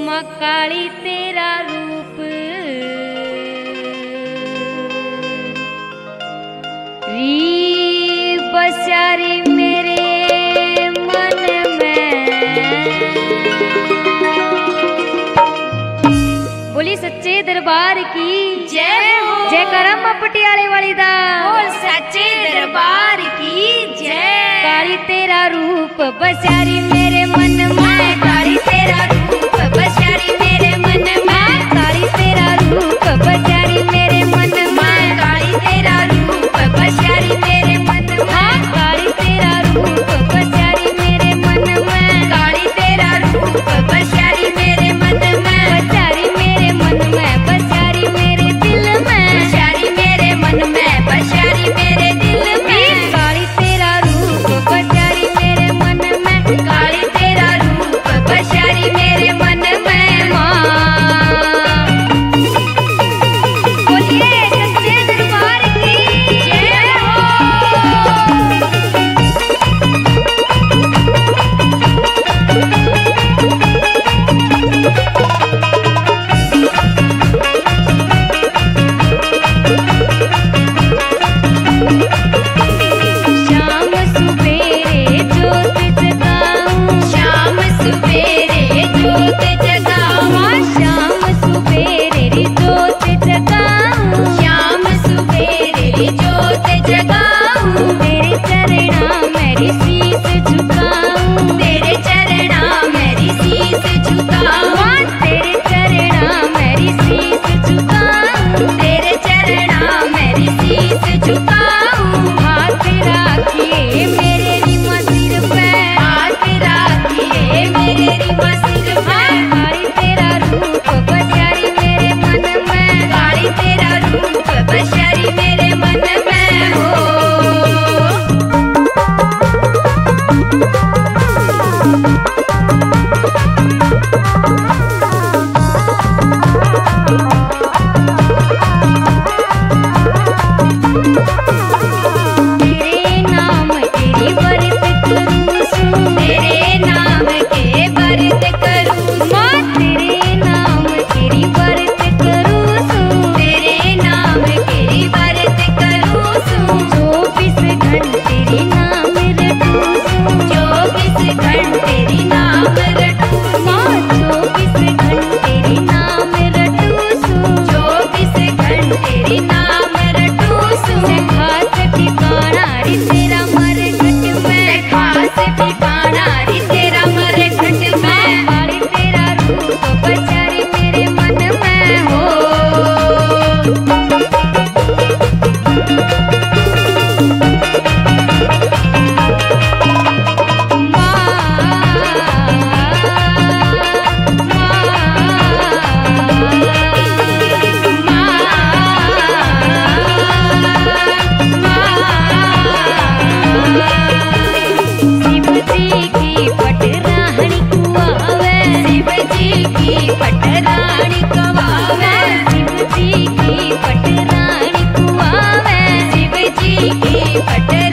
माँ काली तेरा रूप री बसारी मेरे मन में। बोली सच्चे दरबार की जय हो। जय करम पटियाले वाली दा बोल सच्चे दरबार की जय। काली तेरा रूप बसारी मेरे मन में, काली तेरा रूप बसारी मेरे मन में, काली तेरा रूप बसारी मेरे मन में, काली तेरा रूप बसारी मेरे मन में, काली तेरा रूप बसारी मेरे मन में, काली तेरा रूप बसारी मेरे मन में, बसारी मेरे मन में, बसारी मेरे दिल में, बसारी मेरे मन में, बसारी मेरे दिल में, काली तेरा रूप बसारी मेरे मन में, काली तेरा रूप बसारी मेरे मन में। माँ बोलिए सच्चे दरबार की जय हो। शाम सुबेरे जोत जगाऊं, शाम सुबेरे जोत जगाऊं, शाम सुबेरे जोत जगाऊं, शाम सुबेरे जोत जगाऊं, तेरे चरणा मेरी शीस झुकाऊं, तेरे चरणा मेरी शीस झुकाऊं, तेरे चरणा मेरी शीस झुकाऊं, तेरे चरणा मेरी शीस झुकाऊं, हाथ राखिए मेरे रिमा सिर पे, हाथ राखिए मेरे रिमा सिर पे, काली तेरा रूप बसारी मेरे मन में, काली तेरा रूप बसारी मेरे मन में हो। तेरे नाम तेरी व्रत करूं सू, तेरे नाम के व्रत करूं, माँ तेरे नाम तेरी व्रत करूं सू, तेरे नाम के व्रत करूं सू, 24 घंटे तेरी नाम रटूं सू, 24 घंटे तेरी नाम रटूं, माँ 24 घंटे तेरी नाम रटूं सू, 24 घंटे तेरी नाम रटूं सू, खास ठिकाना रे तेरा मरघट में, खास ठिकाना रे तेरा मरघट में, काली तेरा रूप बसारी मेरे मन में हो। शिव जी की पटराहनी कुआवे, शिव जी की पटरानी कवावे, शिव जी की पटराहनी कुआवे, शिव जी की पटरानी